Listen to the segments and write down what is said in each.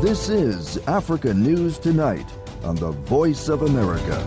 This is Africa News Tonight on the Voice of America.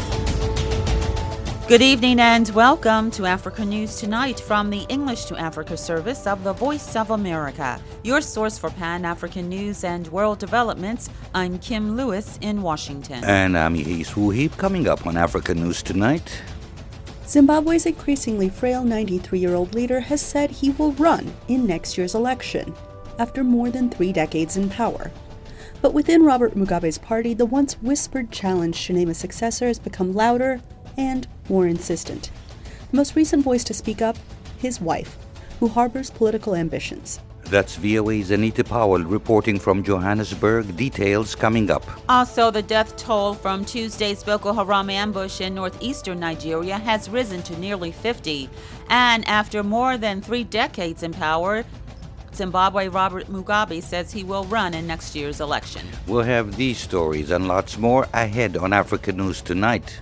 Good evening and welcome to Africa News Tonight from the English to Africa service of the Voice of America, your source for Pan-African news and world developments. I'm Kim Lewis in Washington. And I'm Yais Wuhib. Coming up on Africa News Tonight. Zimbabwe's increasingly frail 93-year-old leader has said he will run in next year's election after more than 3 decades in power. But within Robert Mugabe's party, the once whispered challenge to name a successor has become louder and more insistent. The most recent voice to speak up, his wife, who harbors political ambitions. That's VOA's Anita Powell reporting from Johannesburg. Details coming up. Also, the death toll from Tuesday's Boko Haram ambush in northeastern Nigeria has risen to nearly 50. And after more than 3 decades in power, Zimbabwe Robert Mugabe says he will run in next year's election. We'll have these stories and lots more ahead on Africa News Tonight.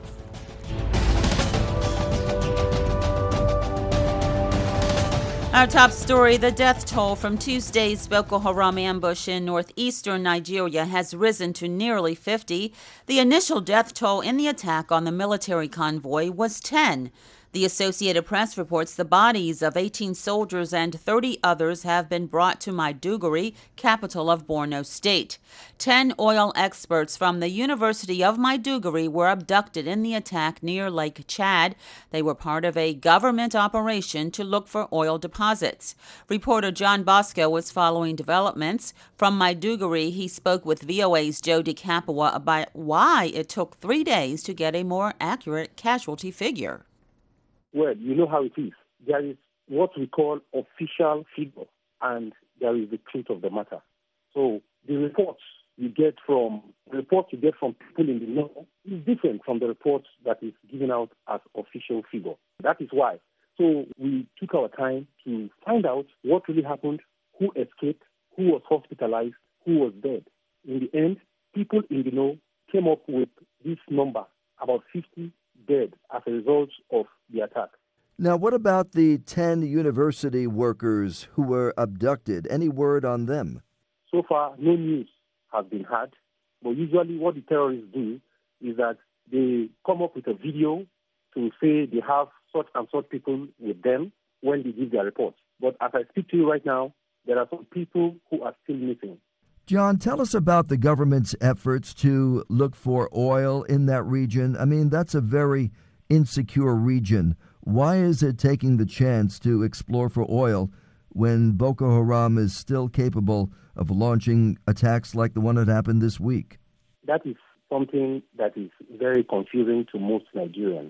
Our top story, the death toll from Tuesday's Boko Haram ambush in northeastern Nigeria has risen to nearly 50. The initial death toll in the attack on the military convoy was 10. The Associated Press reports the bodies of 18 soldiers and 30 others have been brought to Maiduguri, capital of Borno State. 10 oil experts from the University of Maiduguri were abducted in the attack near Lake Chad. They were part of a government operation to look for oil deposits. Reporter John Bosco was following developments. From Maiduguri, he spoke with VOA's Joe DeCapua about why it took 3 days to get a more accurate casualty figure. Well, you know how it is. There is what we call official figure, and there is the truth of the matter. So the reports you get from people in the know is different from the reports that is given out as official figure. That is why. So we took our time to find out what really happened, who escaped, who was hospitalized, who was dead. In the end, people in the know came up with this number, about 50 dead as a result of the attack. Now, what about the 10 university workers who were abducted? Any word on them? So far, no news has been had. But usually what the terrorists do is that they come up with a video to say they have such and such people with them when they give their reports. But as I speak to you right now, there are some people who are still missing. John, tell us about the government's efforts to look for oil in that region. I mean, that's a very insecure region. Why is it taking the chance to explore for oil when Boko Haram is still capable of launching attacks like the one that happened this week? That is something that is very confusing to most Nigerians.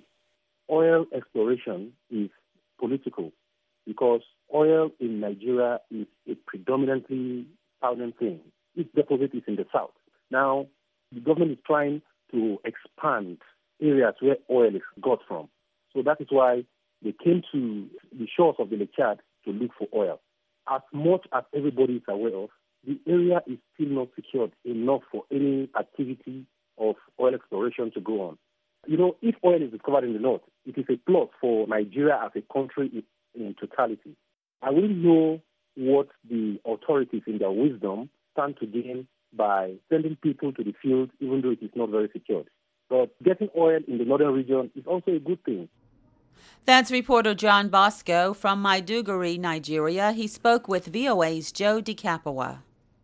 Oil exploration is political because oil in Nigeria is a predominantly southern thing. Its deposit is in the south. Now, the government is trying to expand areas where oil is got from. So that is why they came to the shores of the Lake Chad to look for oil. As much as everybody is aware of, the area is still not secured enough for any activity of oil exploration to go on. You know, if oil is discovered in the north, it is a plus for Nigeria as a country in totality. I wouldn't know what the authorities in their wisdom stand to gain by sending people to the field, even though it is not very secured. But getting oil in the northern region is also a good thing. That's reporter John Bosco from Maiduguri, Nigeria. He spoke with VOA's Joe DeCapua.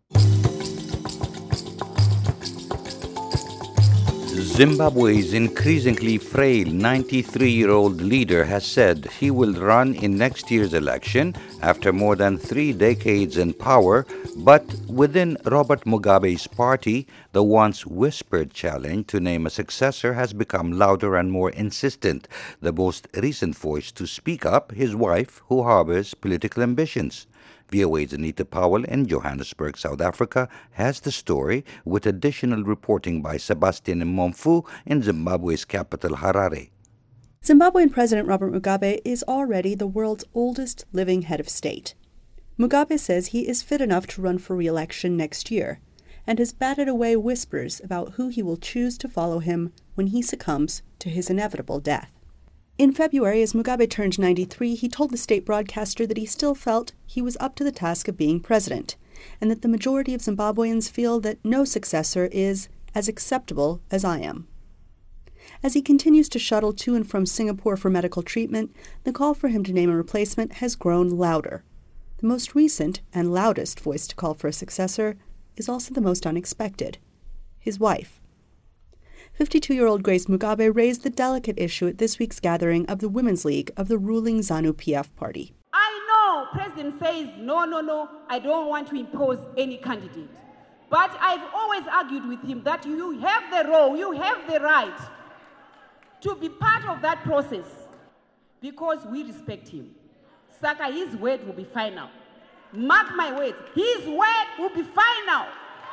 Zimbabwe's increasingly frail 93-year-old leader has said he will run in next year's election after more than 3 decades in power, but within Robert Mugabe's party, the once whispered challenge to name a successor has become louder and more insistent. The most recent voice to speak up, his wife, who harbors political ambitions. VOA's Anita Powell in Johannesburg, South Africa, has the story with additional reporting by Sebastian Mfumfu in Zimbabwe's capital, Harare. Zimbabwean President Robert Mugabe is already the world's oldest living head of state. Mugabe says he is fit enough to run for re-election next year and has batted away whispers about who he will choose to follow him when he succumbs to his inevitable death. In February, as Mugabe turned 93, he told the state broadcaster that he still felt he was up to the task of being president. and that the majority of Zimbabweans feel that no successor is as acceptable as I am. As he continues to shuttle to and from Singapore for medical treatment, the call for him to name a replacement has grown louder. The most recent and loudest voice to call for a successor is also the most unexpected: his wife. 52-year-old Grace Mugabe raised the delicate issue at this week's gathering of the Women's League of the ruling ZANU-PF party. I know President says, no, I don't want to impose any candidate. But I've always argued with him that you have the role, you have the right to be part of that process because we respect him. Saka, his word will be final. Mark my words, his word will be final.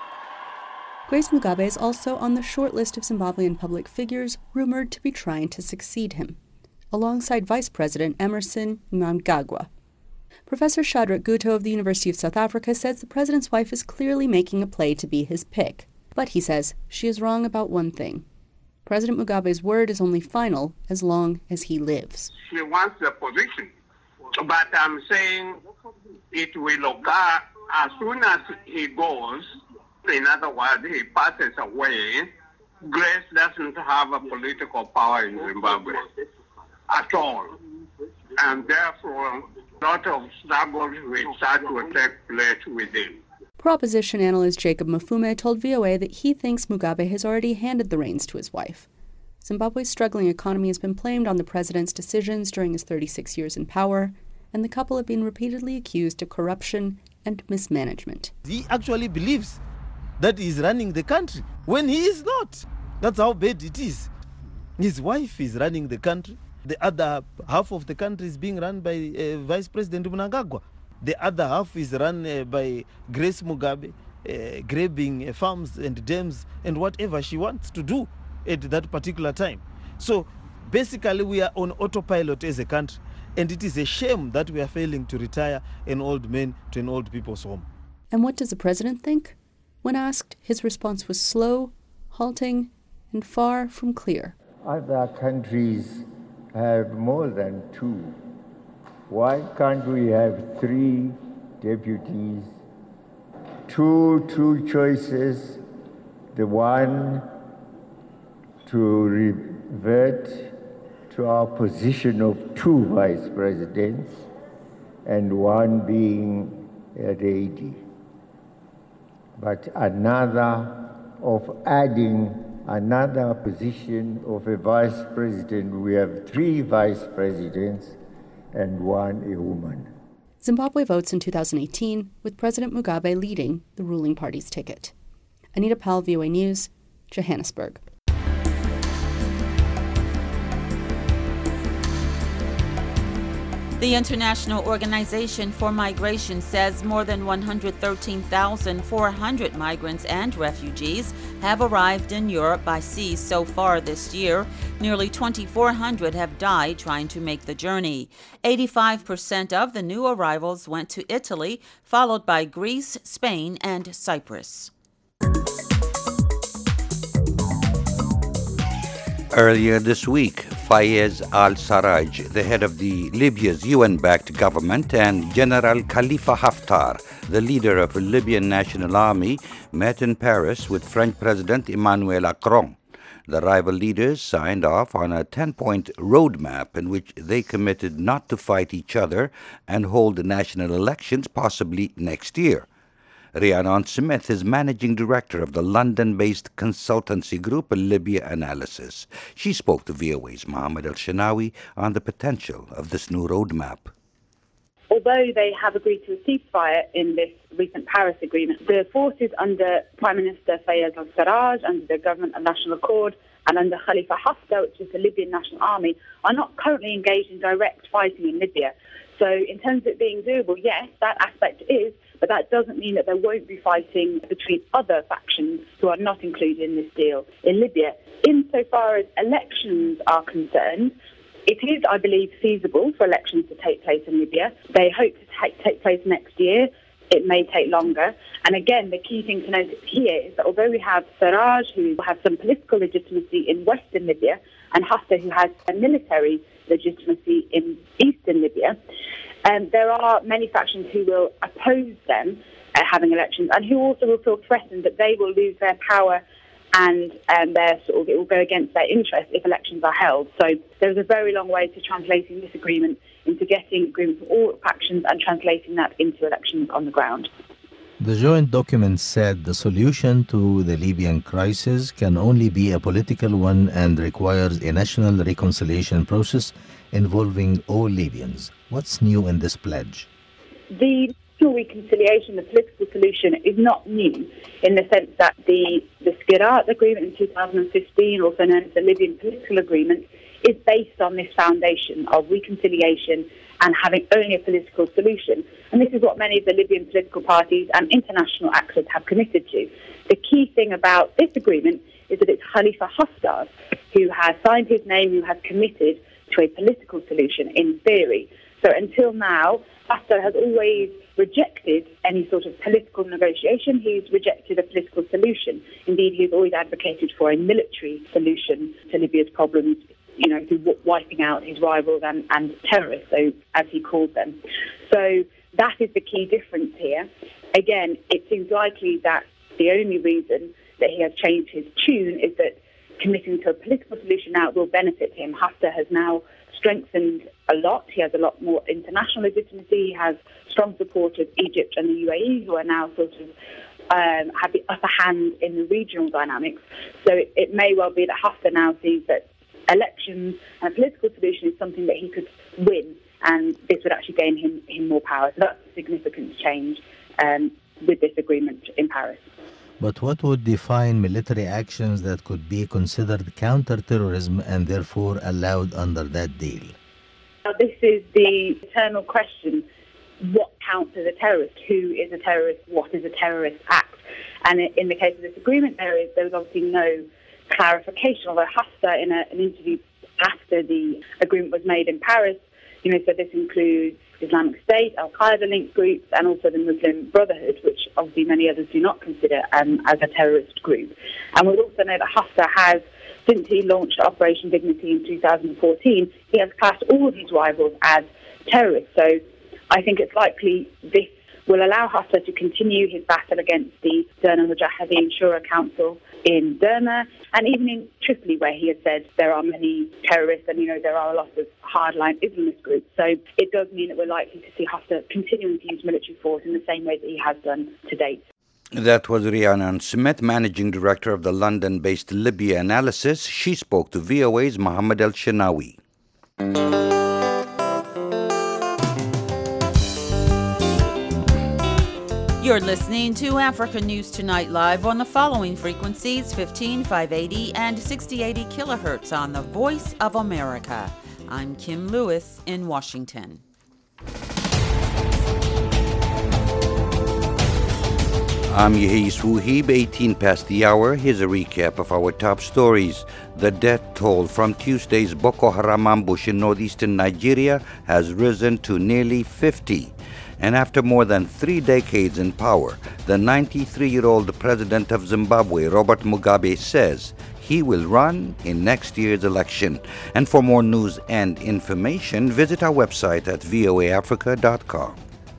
Grace Mugabe is also on the short list of Zimbabwean public figures rumored to be trying to succeed him, alongside Vice President Emmerson Mnangagwa. Professor Shadrach Guto of the University of South Africa says the president's wife is clearly making a play to be his pick. But he says she is wrong about one thing. President Mugabe's word is only final as long as he lives. She wants the position, but I'm saying it will occur as soon as he goes. In other words, he passes away. Grace doesn't have a political power in Zimbabwe at all. And therefore, a lot of struggles will start to take place within. Proposition analyst Jacob Mafume told VOA that he thinks Mugabe has already handed the reins to his wife. Zimbabwe's struggling economy has been blamed on the president's decisions during his 36 years in power, and the couple have been repeatedly accused of corruption and mismanagement. He actually believes that he is running the country when he is not. That's how bad it is. His wife is running the country. The other half of the country is being run by Vice President Mnangagwa. The other half is run by Grace Mugabe, grabbing farms and dams and whatever she wants to do at that particular time. So basically we are on autopilot as a country, and it is a shame that we are failing to retire an old man to an old people's home. And what does the president think? When asked, his response was slow, halting, and far from clear. Other countries have more than two. Why can't we have 3 deputies, two choices, the one to revert to our position of 2 vice presidents and one being a lady. But another of adding another position of a vice president. We have 3 vice presidents and 1 a woman. Zimbabwe votes in 2018, with President Mugabe leading the ruling party's ticket. Anita Powell, VOA News, Johannesburg. The International Organization for Migration says more than 113,400 migrants and refugees have arrived in Europe by sea so far this year. Nearly 2,400 have died trying to make the journey. 85% of the new arrivals went to Italy, followed by Greece, Spain, and Cyprus. Earlier this week, Fayez al-Sarraj, the head of Libya's UN-backed government, and General Khalifa Haftar, the leader of the Libyan National Army, met in Paris with French President Emmanuel Macron. The rival leaders signed off on a 10-point roadmap in which they committed not to fight each other and hold national elections possibly next year. Rhiannon Smith is managing director of the London-based consultancy group Libya Analysis. She spoke to VOA's Mohammed El-Shanawi on the potential of this new roadmap. Although they have agreed to a ceasefire in this recent Paris agreement, the forces under Prime Minister Fayez al-Sarraj, under the Government of National Accord, and under Khalifa Haftar, which is the Libyan National Army, are not currently engaged in direct fighting in Libya. So in terms of it being doable, yes, that aspect is, but that doesn't mean that there won't be fighting between other factions who are not included in this deal in Libya. Insofar as elections are concerned, it is, I believe, feasible for elections to take place in Libya. They hope to take place next year. it may take longer. And again, the key thing to note here is that although we have Sarraj, who has some political legitimacy in western Libya, and Haftar, who has a military legitimacy in eastern Libya, there are many factions who will oppose them having elections, and who also will feel threatened that they will lose their power and it will go against their interests if elections are held. So there's a very long way to translating this agreement into getting agreement from all factions and translating that into elections on the ground. The joint document said the solution to the Libyan crisis can only be a political one and requires a national reconciliation process involving all Libyans. What's new in this pledge? The national reconciliation, the political solution, is not new in the sense that the Skirat agreement in 2015, also known as the Libyan political agreement, is based on this foundation of reconciliation and having only a political solution. And this is what many of the Libyan political parties and international actors have committed to. The key thing about this agreement is that it's Khalifa Haftar who has signed his name, who has committed to a political solution in theory. So until now, Haftar has always rejected any sort of political negotiation. He's rejected a political solution. Indeed, he's always advocated for a military solution to Libya's problems, through wiping out his rivals and terrorists, so as he called them. So that is the key difference here. Again, it seems likely that the only reason that he has changed his tune is that committing to a political solution now will benefit him. Haftar has now strengthened a lot. He has a lot more international legitimacy. He has strong support of Egypt and the UAE, who are now sort of have the upper hand in the regional dynamics. So it may well be that Haftar now sees that elections and a political solution is something that he could win, and this would actually gain him more power. So that's a significant change with this agreement in Paris. But what would define military actions that could be considered counter-terrorism and therefore allowed under that deal? Now, this is the eternal question. What counts as a terrorist? Who is a terrorist? What is a terrorist act? And in the case of this agreement, there was obviously no clarification, although Haftar, in an interview after the agreement was made in Paris, said this includes Islamic State, Al-Qaeda-linked groups, and also the Muslim Brotherhood, which obviously many others do not consider as a terrorist group. And we also know that Haftar has, since he launched Operation Dignity in 2014, he has classed all of his rivals as terrorists. So I think it's likely this will allow Haftar to continue his battle against the Derna Mujahideen Shura Council in Derna, and even in Tripoli, where he has said there are many terrorists and, there are a lot of hardline Islamist groups. So it does mean that we're likely to see Haftar continuing to use military force in the same way that he has done to date. That was Rhiannon Smith, Managing Director of the London-based Libya Analysis. She spoke to VOA's Mohammed El-Shenawi. You're listening to Africa News Tonight live on the following frequencies: 15,580 and 6080 kilohertz on the Voice of America. I'm Kim Lewis in Washington. I'm Yehis Wuhib, 18 past the hour. Here's a recap of our top stories. The death toll from Tuesday's Boko Haram ambush in northeastern Nigeria has risen to nearly 50. And after more than 3 decades in power, the 93-year-old president of Zimbabwe, Robert Mugabe, says he will run in next year's election. And for more news and information, visit our website at voaafrica.com.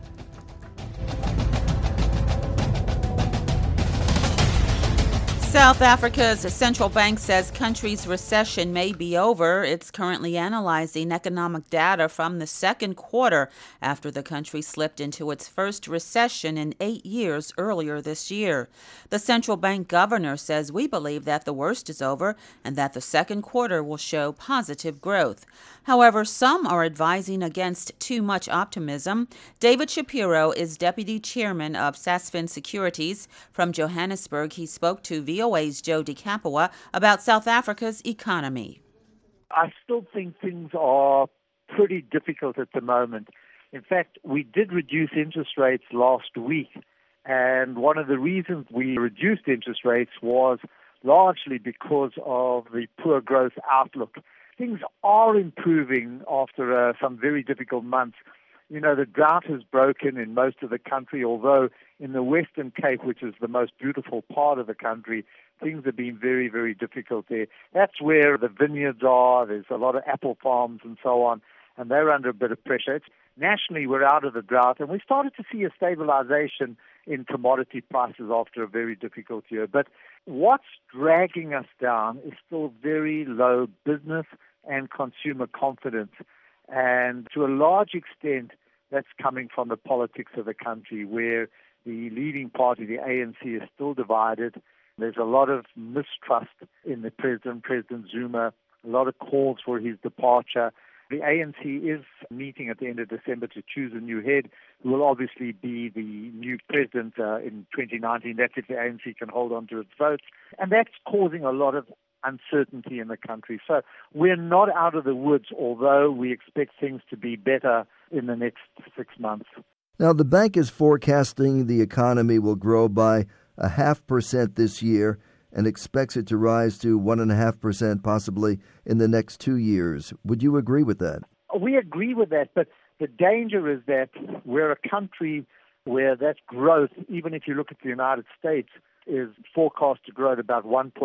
South Africa's central bank says country's recession may be over. It's currently analyzing economic data from the second quarter after the country slipped into its first recession in 8 years earlier this year. The central bank governor says we believe that the worst is over and that the second quarter will show positive growth. However, some are advising against too much optimism. David Shapiro is deputy chairman of Sasfin Securities. From Johannesburg, he spoke to VOA's Joe DeCapua about South Africa's economy. I still think things are pretty difficult at the moment. In fact, we did reduce interest rates last week, and one of the reasons we reduced interest rates was largely because of the poor growth outlook. Things are improving after some very difficult months. The drought has broken in most of the country, although in the Western Cape, which is the most beautiful part of the country, things have been very, very difficult there. That's where the vineyards are. There's a lot of apple farms and so on, and they're under a bit of pressure. Nationally, we're out of the drought, and we started to see a stabilization in commodity prices after a very difficult year. But what's dragging us down is still very low business and consumer confidence. And to a large extent, that's coming from the politics of the country, where the leading party, the ANC, is still divided. There's a lot of mistrust in the President Zuma, a lot of calls for his departure. The ANC is meeting at the end of December to choose a new head, who will obviously be the new president in 2019. That's if the ANC can hold on to its votes. And that's causing a lot of uncertainty in the country. So we're not out of the woods, although we expect things to be better in the next 6 months. Now, the bank is forecasting the economy will grow by 0.5% this year and expects it to rise to 1.5% possibly in the next 2 years. Would you agree with that? We agree with that, but the danger is that we're a country where that growth, even if you look at the United States, is forecast to grow at about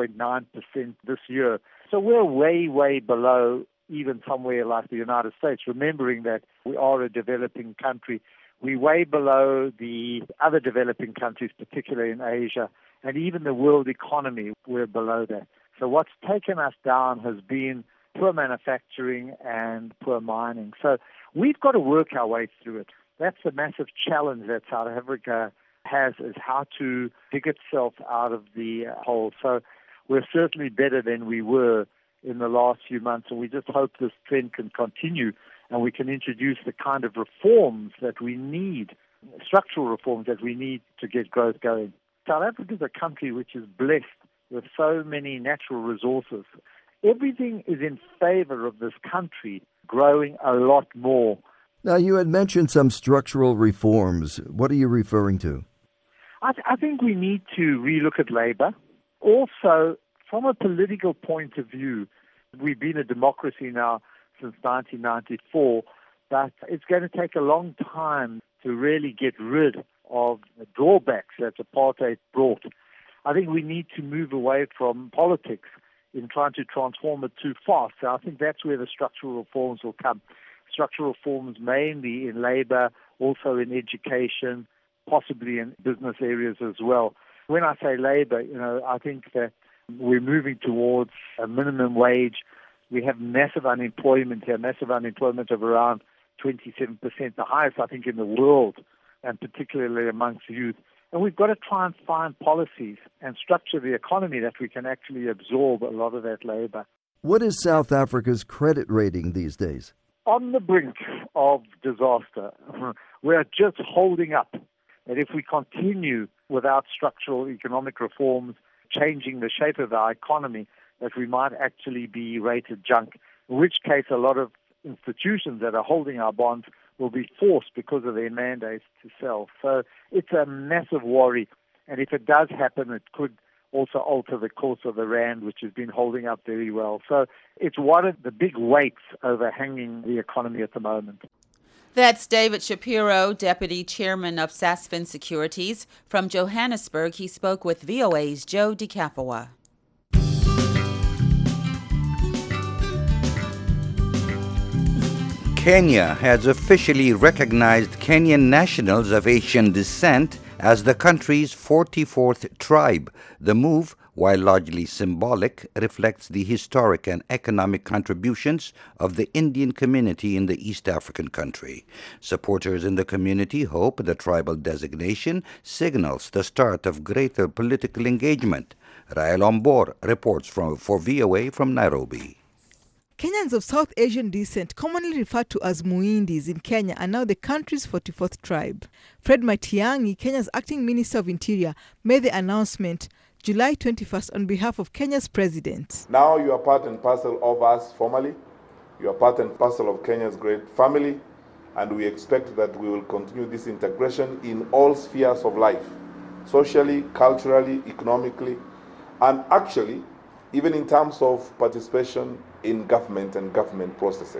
1.9% this year. So we're way, way below even somewhere like the United States, remembering that we are a developing country. We're way below the other developing countries, particularly in Asia, and even the world economy, we're below that. So what's taken us down has been poor manufacturing and poor mining. So we've got to work our way through it. That's a massive challenge that South Africa has, is how to dig itself out of the hole. So we're certainly better than we were in the last few months, and we just hope this trend can continue and we can introduce the kind of reforms that we need, structural reforms that we need to get growth going. South Africa is a country which is blessed with so many natural resources. Everything is in favor of this country growing a lot more. Now, you had mentioned some structural reforms. What are you referring to? I think we need to relook at labor. Also, from a political point of view, we've been a democracy now since 1994, but it's going to take a long time to really get rid of the drawbacks that apartheid brought. I think we need to move away from politics in trying to transform it too fast. So I think that's where the structural reforms will come. Structural reforms mainly in labor, also in education, possibly in business areas as well. When I say labor, I think that we're moving towards a minimum wage. We have massive unemployment here, massive unemployment of around 27%, the highest, I think, in the world, and particularly amongst youth. And we've got to try and find policies and structure the economy that we can actually absorb a lot of that labor. What is South Africa's credit rating these days? On the brink of disaster. We're just holding up. And if we continue without structural economic reforms, changing the shape of our economy, that we might actually be rated junk, in which case a lot of institutions that are holding our bonds will be forced because of their mandates to sell. So it's a massive worry. And if it does happen, it could also alter the course of the rand, which has been holding up very well. So it's one of the big weights overhanging the economy at the moment. That's David Shapiro, Deputy Chairman of Sasfin Securities. From Johannesburg, he spoke with VOA's Joe DeCapua. Kenya has officially recognized Kenyan nationals of Asian descent as the country's 44th tribe. The move, while largely symbolic, reflects the historic and economic contributions of the Indian community in the East African country. Supporters in the community hope the tribal designation signals the start of greater political engagement. Rael Ombor reports for VOA from Nairobi. Kenyans of South Asian descent, commonly referred to as Muindis in Kenya, are now the country's 44th tribe. Fred Matiang'i, Kenya's acting Minister of Interior, made the announcement July 21st on behalf of Kenya's president. Now you are part and parcel of us formally. You are part and parcel of Kenya's great family, and we expect that we will continue this integration in all spheres of life, socially, culturally, economically, and actually, even in terms of participation in government and government processes.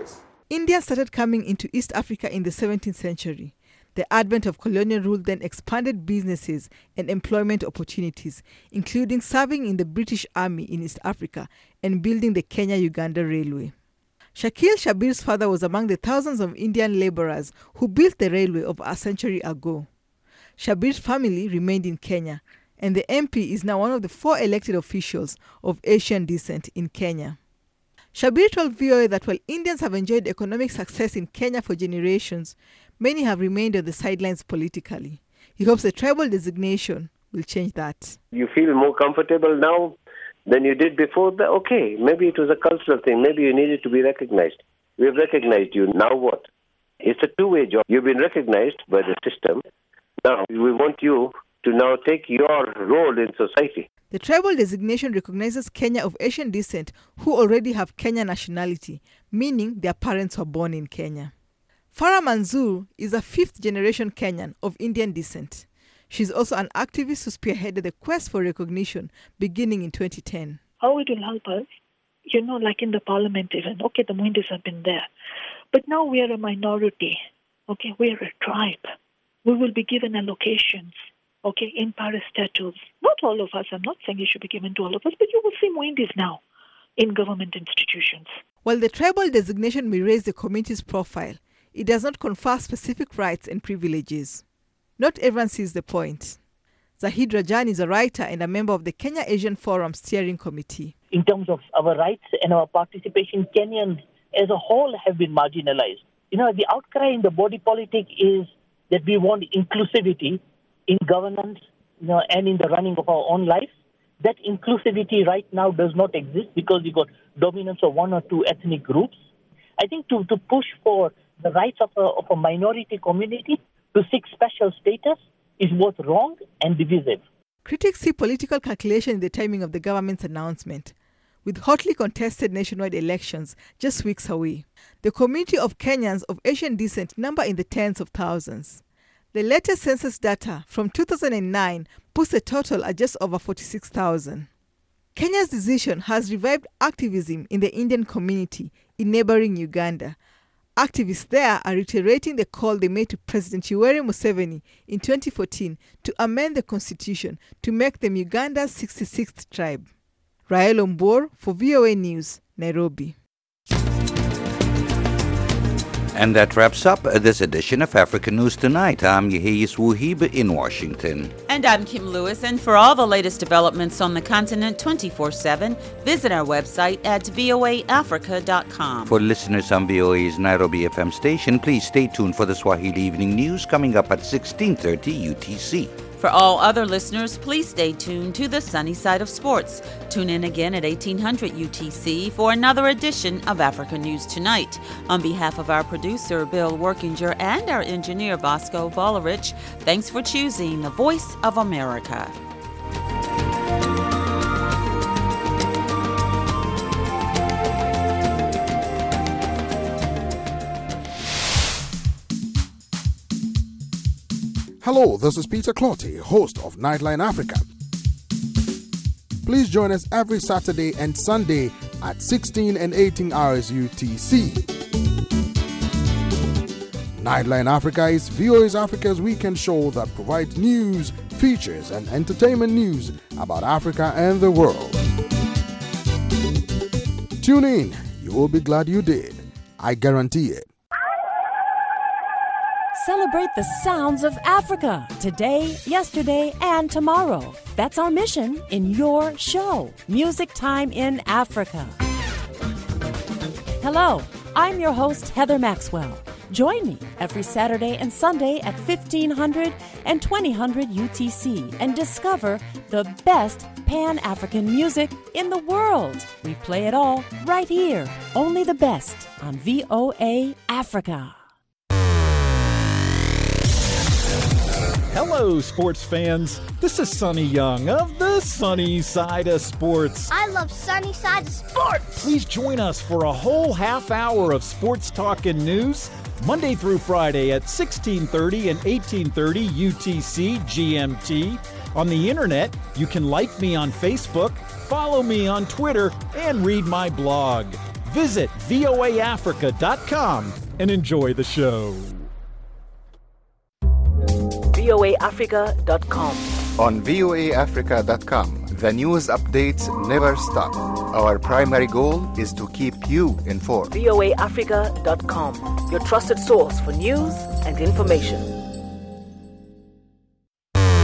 Indians started coming into East Africa in the 17th century. The advent of colonial rule then expanded businesses and employment opportunities, including serving in the British Army in East Africa and building the Kenya-Uganda Railway. Shakil Shabir's father was among the thousands of Indian laborers who built the railway over a century ago. Shabir's family remained in Kenya, and the MP is now one of the 4 elected officials of Asian descent in Kenya. Shabir told VOA that while Indians have enjoyed economic success in Kenya for generations, many have remained on the sidelines politically. He hopes the tribal designation will change that. You feel more comfortable now than you did before? Okay, maybe it was a cultural thing. Maybe you needed to be recognized. We have recognized you. Now what? It's a two-way job. You've been recognized by the system. Now we want you to now take your role in society. The tribal designation recognizes Kenya of Asian descent who already have Kenya nationality, meaning their parents were born in Kenya. Farah Manzoor is a 5th-generation Kenyan of Indian descent. She's also an activist who spearheaded the quest for recognition beginning in 2010. How it will help us, like in the parliament even, okay, the Muindis have been there. But now we are a minority, okay, we are a tribe. We will be given allocations, okay, in parastatals. Not all of us, I'm not saying it should be given to all of us, but you will see Muindis now in government institutions. While the tribal designation may raise the community's profile, it does not confer specific rights and privileges. Not everyone sees the point. Zahid Rajan is a writer and a member of the Kenya Asian Forum Steering Committee. In terms of our rights and our participation, Kenyans as a whole have been marginalized. The outcry in the body politic is that we want inclusivity in governance, and in the running of our own lives. That inclusivity right now does not exist because you got dominance of 1 or 2 ethnic groups. I think to push for the rights of a minority community to seek special status is both wrong and divisive. Critics see political calculation in the timing of the government's announcement. With hotly contested nationwide elections just weeks away, the community of Kenyans of Asian descent number in the tens of thousands. The latest census data from 2009 puts the total at just over 46,000. Kenya's decision has revived activism in the Indian community in neighboring Uganda. Activists there are reiterating the call they made to President Yoweri Museveni in 2014 to amend the constitution to make them Uganda's 66th tribe. Rael Ombor for VOA News, Nairobi. And that wraps up this edition of Africa News Tonight. I'm Yehiyas Wuhib in Washington. And I'm Kim Lewis. And for all the latest developments on the continent 24/7, visit our website at voaafrica.com. For listeners on VOA's Nairobi FM station, please stay tuned for the Swahili Evening News coming up at 16:30 UTC. For all other listeners, please stay tuned to the sunny side of sports. Tune in again at 1800 UTC for another edition of Africa News Tonight. On behalf of our producer, Bill Workinger, and our engineer, Bosco Volerich, thanks for choosing the Voice of America. Hello, this is Peter Clotty, host of Nightline Africa. Please join us every Saturday and Sunday at 16 and 18 hours UTC. Nightline Africa is VOA's Africa's weekend show that provides news, features, and entertainment news about Africa and the world. Tune in. You will be glad you did. I guarantee it. Celebrate the sounds of Africa today, yesterday, and tomorrow. That's our mission in your show, Music Time in Africa. Hello, I'm your host, Heather Maxwell. Join me every Saturday and Sunday at 1500 and 2000 UTC and discover the best Pan-African music in the world. We play it all right here, only the best on VOA Africa. Hello, sports fans. This is Sonny Young of the Sunny Side of Sports. I love Sunny Side of Sports. Please join us for a whole half hour of sports talk and news, Monday through Friday at 16:30 and 18:30 UTC GMT. On the internet, you can like me on Facebook, follow me on Twitter, and read my blog. Visit voaafrica.com and enjoy the show. voaafrica.com. On voaafrica.com, the news updates never stop. Our primary goal is to keep you informed. voaafrica.com, your trusted source for news and information.